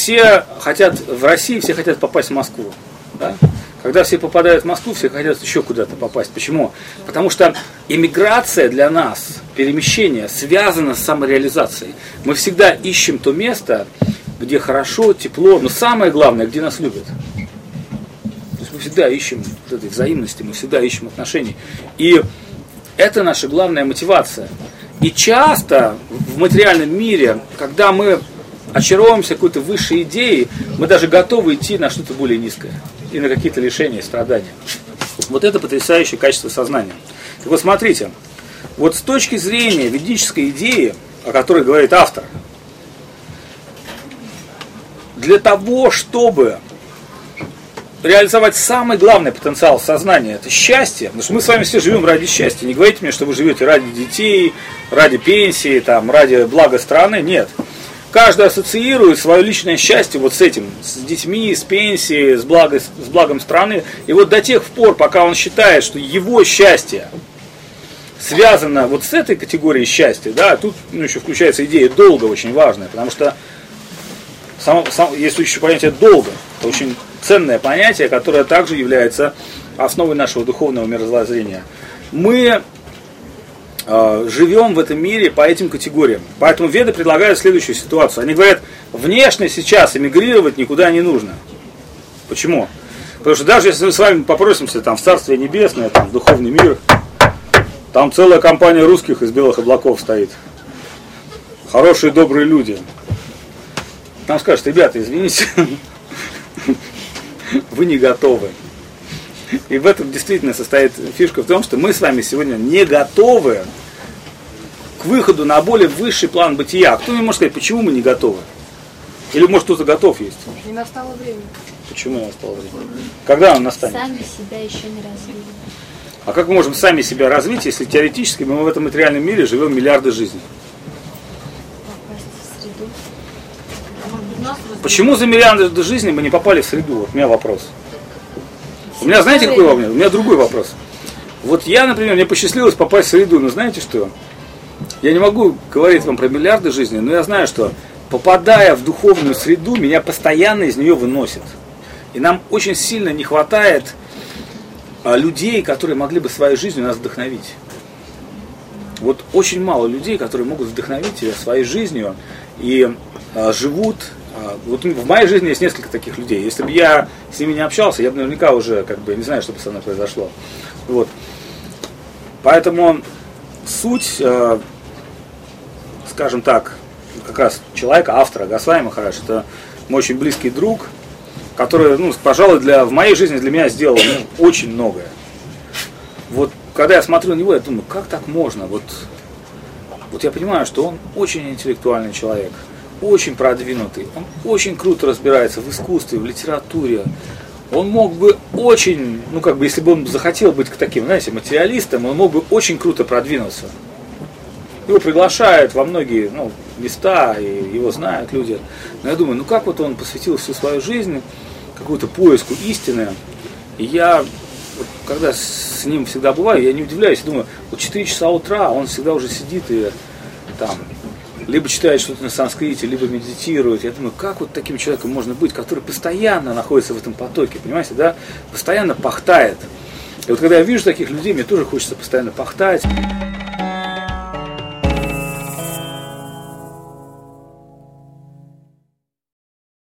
все хотят, в России все хотят попасть в Москву. Да? Когда все попадают в Москву, все хотят еще куда-то попасть. Почему? Потому что иммиграция для нас, перемещение, связано с самореализацией. Мы всегда ищем то место, где хорошо, тепло, но самое главное, где нас любят. То есть мы всегда ищем вот этой взаимности, мы всегда ищем отношений. И это наша главная мотивация. И часто в материальном мире, когда мы очаровываемся какой-то высшей идеей, мы даже готовы идти на что-то более низкое. И на какие-то лишения, страдания. Вот это потрясающее качество сознания. Так вот смотрите, вот с точки зрения ведической идеи, о которой говорит автор, для того, чтобы реализовать самый главный потенциал сознания, это счастье, потому что мы с вами все живем ради счастья. Не говорите мне, что вы живете ради детей, ради пенсии, там, ради блага страны. Нет. Каждый ассоциирует свое личное счастье вот с этим, с детьми, с пенсией, с благом страны. И вот до тех пор, пока он считает, что его счастье связано вот с этой категорией счастья, да, тут еще включается идея долга очень важная, потому что есть еще понятие долга, это очень ценное понятие, которое также является основой нашего духовного мировоззрения. Мы живем в этом мире по этим категориям. Поэтому веды предлагают следующую ситуацию. Они говорят, внешне сейчас эмигрировать никуда не нужно. Почему? Потому что даже если мы с вами попросимся там, в Царствие Небесное, там, в духовный мир, там целая компания русских из белых облаков стоит. Хорошие, добрые люди. Нам скажут, ребята, извините, вы не готовы. И в этом действительно состоит фишка в том, что мы с вами сегодня не готовы к выходу на более высший план бытия. Кто мне может сказать, почему мы не готовы? Или может кто-то готов есть? Не настало время. Почему не настало время? Когда он настанет? Сами себя еще не развили. А как мы можем сами себя развить, если теоретически мы в этом материальном мире живем миллиарды жизней? Попасть в среду. Почему за миллиарды жизней мы не попали в среду? Вот у меня вопрос. У меня, знаете, какой вопрос? У меня другой вопрос. Вот я, например, мне посчастливилось попасть в среду, но знаете что? Я не могу говорить вам про миллиарды жизней, но я знаю, что попадая в духовную среду, меня постоянно из нее выносит. И нам очень сильно не хватает людей, которые могли бы своей жизнью нас вдохновить. Вот очень мало людей, которые могут вдохновить тебя своей жизнью и живут. Вот в моей жизни есть несколько таких людей. Если бы я с ними не общался, я бы наверняка уже не знаю, что бы со мной произошло. Вот. Поэтому суть, скажем так, как раз человека, автора Госвами Махарадж, это мой очень близкий друг, который, пожалуй, в моей жизни для меня сделал очень многое. Вот когда я смотрю на него, я думаю, как так можно? Вот я понимаю, что он очень интеллектуальный человек. Очень продвинутый, он очень круто разбирается в искусстве, в литературе. Он мог бы очень, если бы он захотел быть таким, знаете, материалистом, он мог бы очень круто продвинуться. Его приглашают во многие места, и его знают люди. Но я думаю, как вот он посвятил всю свою жизнь какому-то поиску истины. И я, когда с ним всегда бываю, я не удивляюсь, думаю, 4 часа утра он всегда уже сидит и там либо читает что-то на санскрите, либо медитирует. Я думаю, как вот таким человеком можно быть, который постоянно находится в этом потоке, понимаете, да? Постоянно пахтает. И вот когда я вижу таких людей, мне тоже хочется постоянно пахтать.